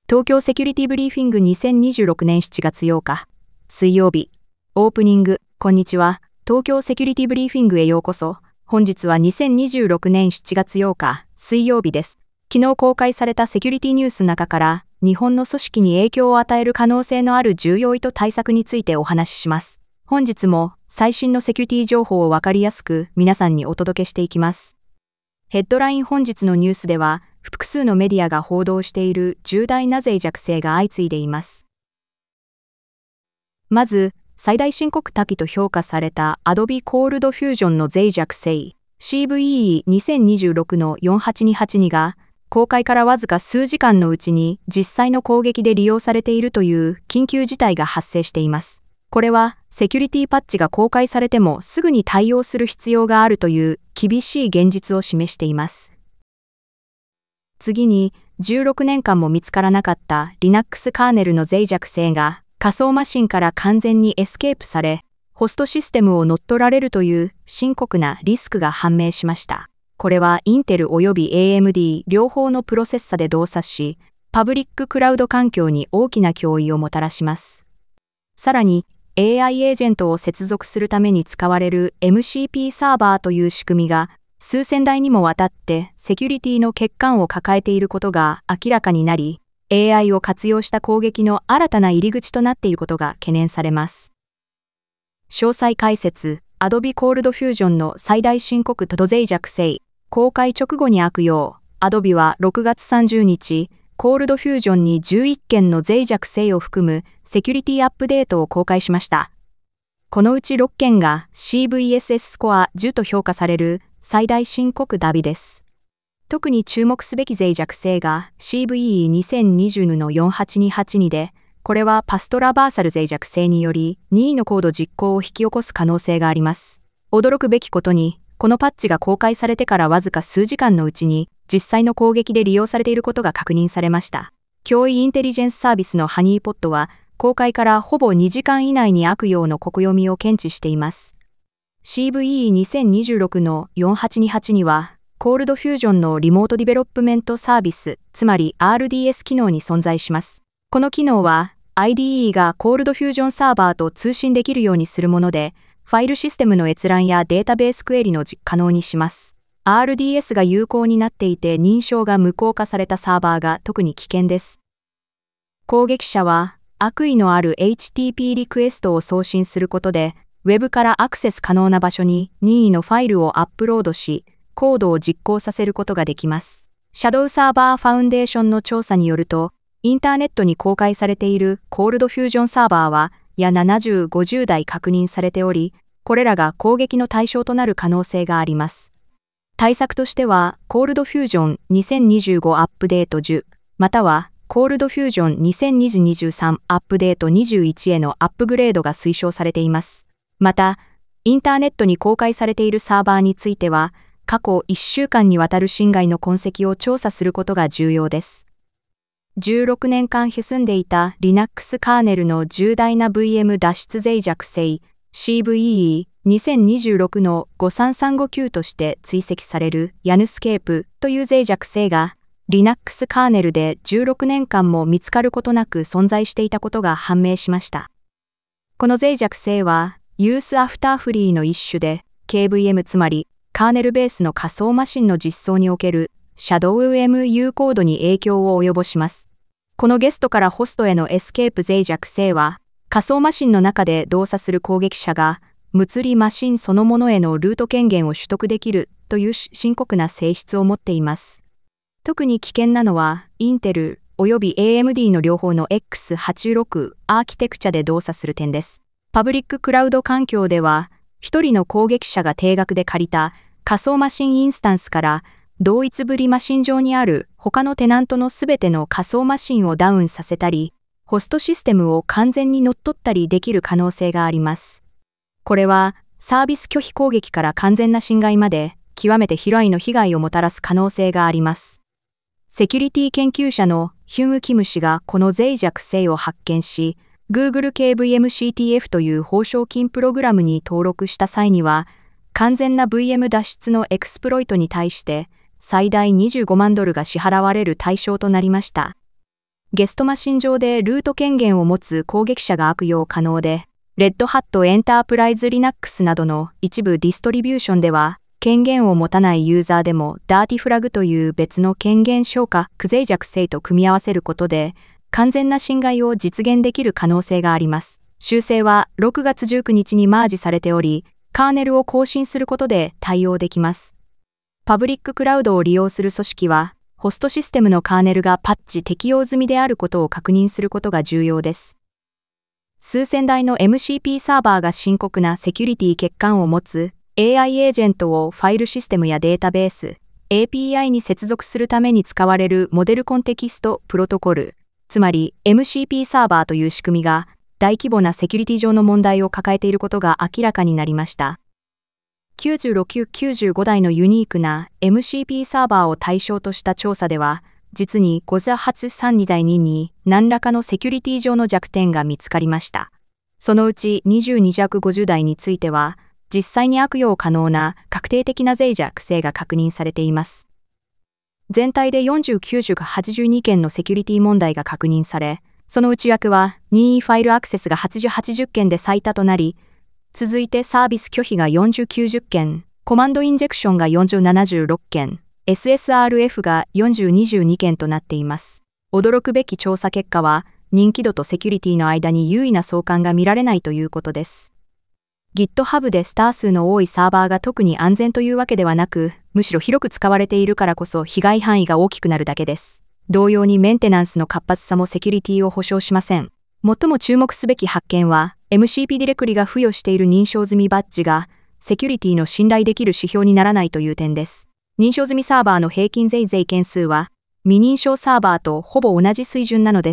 東京セキュリティブリーフィング2026年7月8日、水曜日。オープニング、こんにちは。東京セキュリティブリーフィングへようこそ。本日は2026年7月8日、水曜日です。昨日公開されたセキュリティニュースの中から、日本の組織に影響を与える可能性のある重要意図対策についてお話しします。本日も最新のセキュリティ情報をわかりやすく皆さんにお届けしていきます。ヘッドライン本日のニュースでは、複数のメディアが報道している重大な脆弱性が相次いでいます。まず、最大深刻多岐と評価された Adobe Cold Fusion の脆弱性 CVE2026 の4828が公開からわずか数時間のうちに実際の攻撃で利用されているという緊急事態が発生しています。これはセキュリティパッチが公開されてもすぐに対応する必要があるという厳しい現実を示しています。次に、16年間も見つからなかった Linux カーネルの脆弱性が仮想マシンから完全にエスケープされ、ホストシステムを乗っ取られるという深刻なリスクが判明しました。これはインテルおよび AMD 両方のプロセッサで動作し、パブリッククラウド環境に大きな脅威をもたらします。さらに、AI エージェントを接続するために使われる MCP サーバーという仕組みが、数千台にもわたってセキュリティの欠陥を抱えていることが明らかになり、AI を活用した攻撃の新たな入り口となっていることが懸念されます。詳細解説、Adobe Cold Fusion の最大深刻度脆弱性、公開直後に悪用、Adobe は6月30日、Cold Fusion に11件の脆弱性を含むセキュリティアップデートを公開しました。このうち6件が CVSS スコア10と評価される最大深刻DABです。特に注目すべき脆弱性が CVE2020 の4828で、これはパストラバーサル脆弱性により任意のコード実行を引き起こす可能性があります。驚くべきことに、このパッチが公開されてからわずか数時間のうちに実際の攻撃で利用されていることが確認されました。脅威インテリジェンスサービスのハニーポットは、公開からほぼ2時間以内に悪用の試みを検知しています。CVE2026 の4828には、Cold Fusion のリモートディベロップメントサービス、つまり RDS 機能に存在します。この機能は、IDE が Cold Fusion サーバーと通信できるようにするもので、ファイルシステムの閲覧やデータベースクエリの可能にします。RDS が有効になっていて認証が無効化されたサーバーが特に危険です。攻撃者は、悪意のある HTTP リクエストを送信することで、ウェブからアクセス可能な場所に任意のファイルをアップロードし、コードを実行させることができます。シャドウサーバーファウンデーションの調査によると、インターネットに公開されているコールドフュージョンサーバーは、約70、50台確認されており、これらが攻撃の対象となる可能性があります。対策としては、コールドフュージョン2025アップデート10、または、コールドフュージョン2023アップデート21へのアップグレードが推奨されています。また、インターネットに公開されているサーバーについては、過去1週間にわたる侵害の痕跡を調査することが重要です。16年間潜んでいた Linux カーネルの重大な VM 脱出脆弱性 CVE2026 の53359として追跡される YANUSCAPE という脆弱性がLinux カーネルで16年間も見つかることなく存在していたことが判明しました。この脆弱性は、ユースアフターフリーの一種で、KVM つまり、カーネルベースの仮想マシンの実装における ShadowMU コードに影響を及ぼします。このゲストからホストへのエスケープ脆弱性は、仮想マシンの中で動作する攻撃者が、物理マシンそのものへのルート権限を取得できるという深刻な性質を持っています。特に危険なのは、インテルおよび AMD の両方の X86 アーキテクチャで動作する点です。パブリッククラウド環境では、一人の攻撃者が定額で借りた仮想マシンインスタンスから同一ぶりマシン上にある他のテナントのすべての仮想マシンをダウンさせたり、ホストシステムを完全に乗っ取ったりできる可能性があります。これはサービス拒否攻撃から完全な侵害まで極めて広いの被害をもたらす可能性があります。セキュリティ研究者のヒュン・キム氏がこの脆弱性を発見し、Google KVM-CTF という報奨金プログラムに登録した際には、完全な VM 脱出のエクスプロイトに対して最大25万ドルが支払われる対象となりました。 ゲストマシン上でルート権限を持つ攻撃者が悪用可能で、レッドハットエンタープライズ Linux などの一部ディストリビューションでは、権限を持たないユーザーでもダーティフラグという別の権限消化不脆弱性と組み合わせることで、完全な侵害を実現できる可能性があります。修正は6月19日にマージされており、カーネルを更新することで対応できます。パブリッククラウドを利用する組織は、ホストシステムのカーネルがパッチ適用済みであることを確認することが重要です。数千台の MCP サーバーが深刻なセキュリティ欠陥を持つ AI エージェントをファイルシステムやデータベース、API に接続するために使われるモデルコンテキストプロトコル、つまり MCP サーバーという仕組みが大規模なセキュリティ上の問題を抱えていることが明らかになりました。96、95台のユニークな MCP サーバーを対象とした調査では、実に5832台に何らかのセキュリティ上の弱点が見つかりました。そのうち2250台については、実際に悪用可能な確定的な脆弱性が確認されています。全体で4982件のセキュリティ問題が確認され、その内訳は任意ファイルアクセスが80件で最多となり、続いてサービス拒否が4090件、コマンドインジェクションが4076件、SSRF が4022件となっています。驚くべき調査結果は、人気度とセキュリティの間に優位な相関が見られないということです。GitHub でスター数の多いサーバーが特に安全というわけではなく、むしろ広く使われているからこそ被害範囲が大きくなるだけです。同様にメンテナンスの活発さもセキュリティを保証しません。最も注目すべき発見は、MCP ディレクリが付与している認証済みバッジが、セキュリティの信頼できる指標にならないという点です。認証済みサーバーの平均脆件数は、未認証サーバーとほぼ同じ水準なのです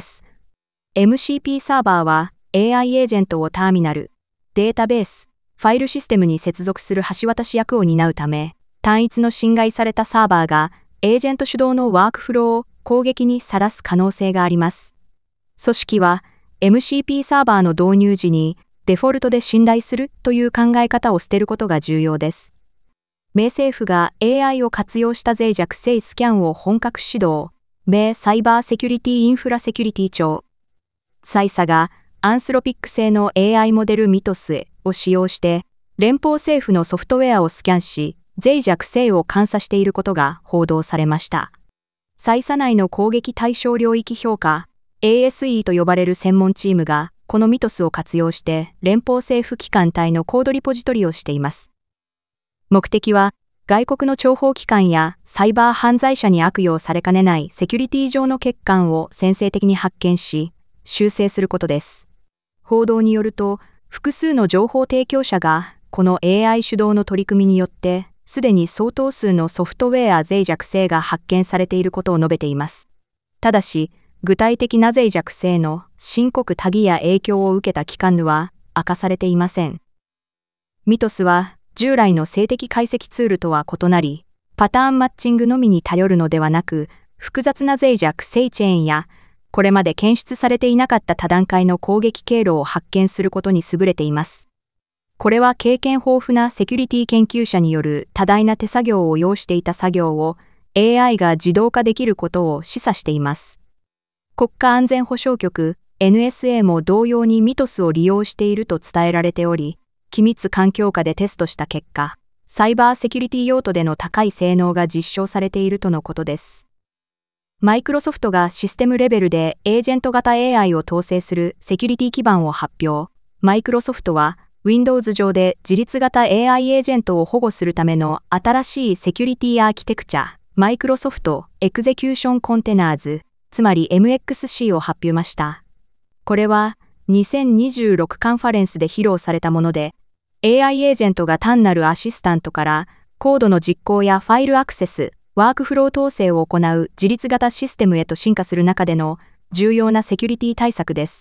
。MCP サーバーは、AI エージェントをターミナル、データベース、ファイルシステムに接続する橋渡し役を担うため、単一の侵害されたサーバーが、エージェント主導のワークフローを攻撃にさらす可能性があります。組織は、MCP サーバーの導入時にデフォルトで信頼するという考え方を捨てることが重要です。米政府が AI を活用した脆弱性スキャンを本格始動、米サイバーセキュリティインフラセキュリティ庁。サイサがアンスロピック製の AI モデルミトスを使用して連邦政府のソフトウェアをスキャンし、脆弱性を監査していることが報道されました。サイサ内の攻撃対象領域評価、ASE と呼ばれる専門チームが、このミトスを活用して、連邦政府機関体のコードリポジトリをしています。目的は、外国の諜報機関やサイバー犯罪者に悪用されかねないセキュリティ上の欠陥を先制的に発見し、修正することです。報道によると、複数の情報提供者が、この AI 主導の取り組みによって、すでに相当数のソフトウェア脆弱性が発見されていることを述べています。ただし、具体的な脆弱性の深刻多義や影響を受けた機関は明かされていません。ミトスは従来の静的解析ツールとは異なり、パターンマッチングのみに頼るのではなく、複雑な脆弱性チェーンや、これまで検出されていなかった多段階の攻撃経路を発見することに優れています。これは経験豊富なセキュリティ研究者による多大な手作業を要していた作業を AI が自動化できることを示唆しています。国家安全保障局 NSA も同様にミトスを利用していると伝えられており、機密環境下でテストした結果、サイバーセキュリティ用途での高い性能が実証されているとのことです。マイクロソフトがシステムレベルでエージェント型 AI を統制するセキュリティ基盤を発表。マイクロソフトは Windows 上で自立型 AI エージェントを保護するための新しいセキュリティアーキテクチャ、マイクロソフトエクゼキューションコンテナーズ、つまり MXC を発表ました。これは2026カンファレンスで披露されたもので、AI エージェントが単なるアシスタントからコードの実行やファイルアクセス、ワークフロー統制を行う自立型システムへと進化する中での重要なセキュリティ対策です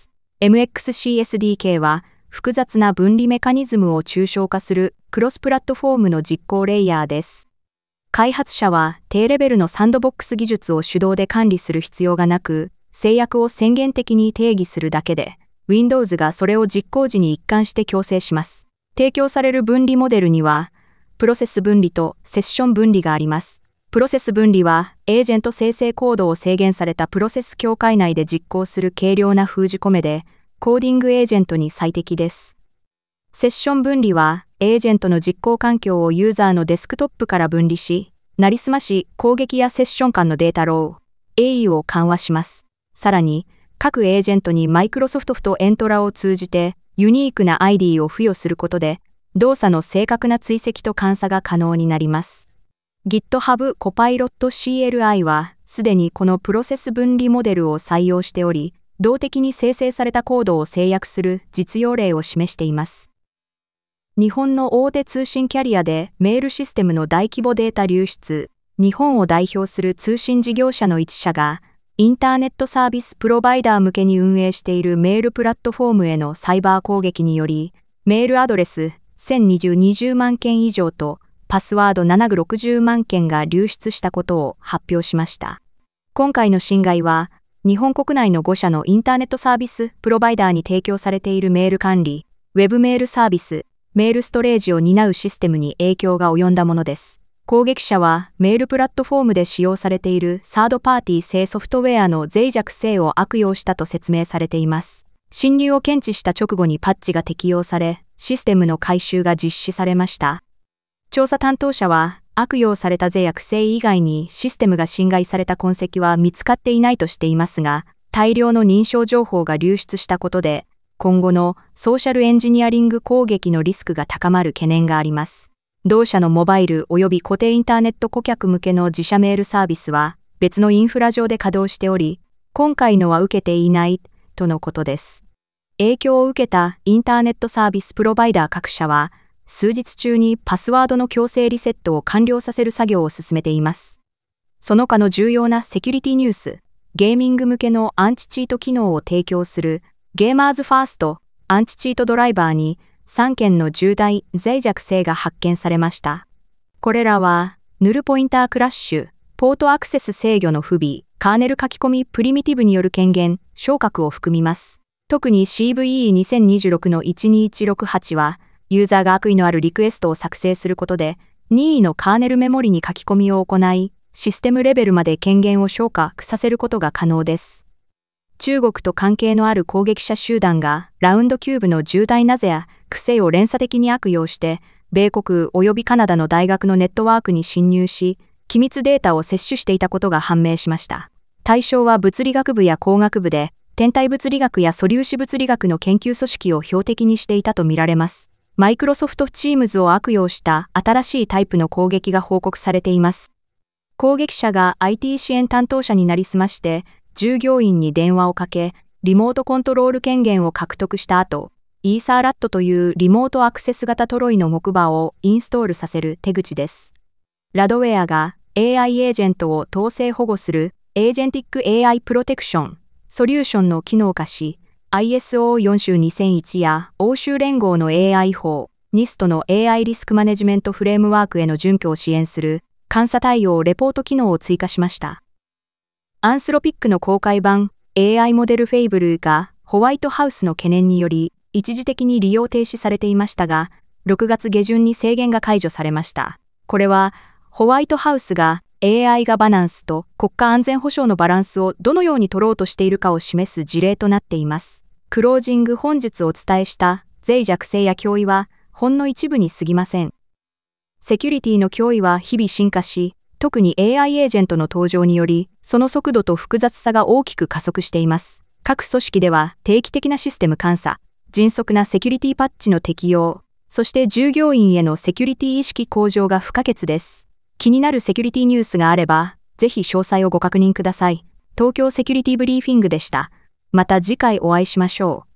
。MXC SDK は複雑な分離メカニズムを抽象化するクロスプラットフォームの実行レイヤーです。開発者は低レベルのサンドボックス技術を手動で管理する必要がなく、制約を宣言的に定義するだけで、Windows がそれを実行時に一貫して強制します。提供される分離モデルには、プロセス分離とセッション分離があります。 プロセス分離は、エージェント生成コードを制限されたプロセス境界内で実行する軽量な封じ込めで、コーディングエージェントに最適です。セッション分離は、エージェントの実行環境をユーザーのデスクトップから分離し、なりすまし攻撃やセッション間のデータロー、栄誉を緩和します。さらに、各エージェントにマイクロソフトとエントラを通じて、ユニークな ID を付与することで、動作の正確な追跡と監査が可能になります。GitHub Copilot CLI は、すでにこのプロセス分離モデルを採用しており、動的に生成されたコードを制約する実用例を示しています。日本の大手通信キャリアでメールシステムの大規模データ流出、日本を代表する通信事業者の一社が、インターネットサービスプロバイダー向けに運営しているメールプラットフォームへのサイバー攻撃により、メールアドレス1020万件以上とパスワード760万件が流出したことを発表しました。今回の侵害は、日本国内の5社のインターネットサービスプロバイダーに提供されているメール管理、ウェブメールサービス、メールストレージを担うシステムに影響が及んだものです。攻撃者はメールプラットフォームで使用されているサードパーティー製ソフトウェアの脆弱性を悪用したと説明されています。侵入を検知した直後にパッチが適用され、システムの改修が実施されました。調査担当者は、悪用された脆弱性以外にシステムが侵害された痕跡は見つかっていないとしていますが、大量の認証情報が流出したことで、今後のソーシャルエンジニアリング攻撃のリスクが高まる懸念があります。同社のモバイル及び固定インターネット顧客向けの自社メールサービスは別のインフラ上で稼働しており、今回のは受けていないとのことです。影響を受けたインターネットサービスプロバイダー各社は、数日中にパスワードの強制リセットを完了させる作業を進めています。その他の重要なセキュリティニュース、ゲーミング向けのアンチチート機能を提供するゲーマーズファーストアンチチートドライバーに3件の重大脆弱性が発見されました。これらは、ヌルポインタークラッシュ、ポートアクセス制御の不備、カーネル書き込みプリミティブによる権限、昇格を含みます。特に CVE2026 の12168は、ユーザーが悪意のあるリクエストを作成することで、任意のカーネルメモリに書き込みを行い、システムレベルまで権限を昇格させることが可能です。中国と関係のある攻撃者集団が、ラウンドキューブの重大なぜや癖を連鎖的に悪用して、米国及びカナダの大学のネットワークに侵入し、機密データを摂取していたことが判明しました。対象は物理学部や工学部で、天体物理学や素粒子物理学の研究組織を標的にしていたとみられます。マイクロソフトチームズを悪用した新しいタイプの攻撃が報告されています。攻撃者が IT 支援担当者になりすまして、従業員に電話をかけ、リモートコントロール権限を獲得した後、イーサーラットというリモートアクセス型トロイの木馬をインストールさせる手口です。ラドウェアが AI エージェントを統制保護するエージェンティック AI プロテクションソリューションの機能化し、ISO42001 や欧州連合の AI 法、NIST の AI リスクマネジメントフレームワークへの準拠を支援する監査対応レポート機能を追加しました。アンスロピックの公開版 AI モデルフェイブルがホワイトハウスの懸念により一時的に利用停止されていましたが、6月下旬に制限が解除されました。これはホワイトハウスがAI ガバナンスと国家安全保障のバランスをどのように取ろうとしているかを示す事例となっています。クロージング本日お伝えした脆弱性や脅威はほんの一部に過ぎません。セキュリティの脅威は日々進化し、特に AI エージェントの登場により、その速度と複雑さが大きく加速しています。各組織では定期的なシステム監査、迅速なセキュリティパッチの適用、そして従業員へのセキュリティ意識向上が不可欠です。気になるセキュリティニュースがあれば、ぜひ詳細をご確認ください。東京セキュリティブリーフィングでした。また次回お会いしましょう。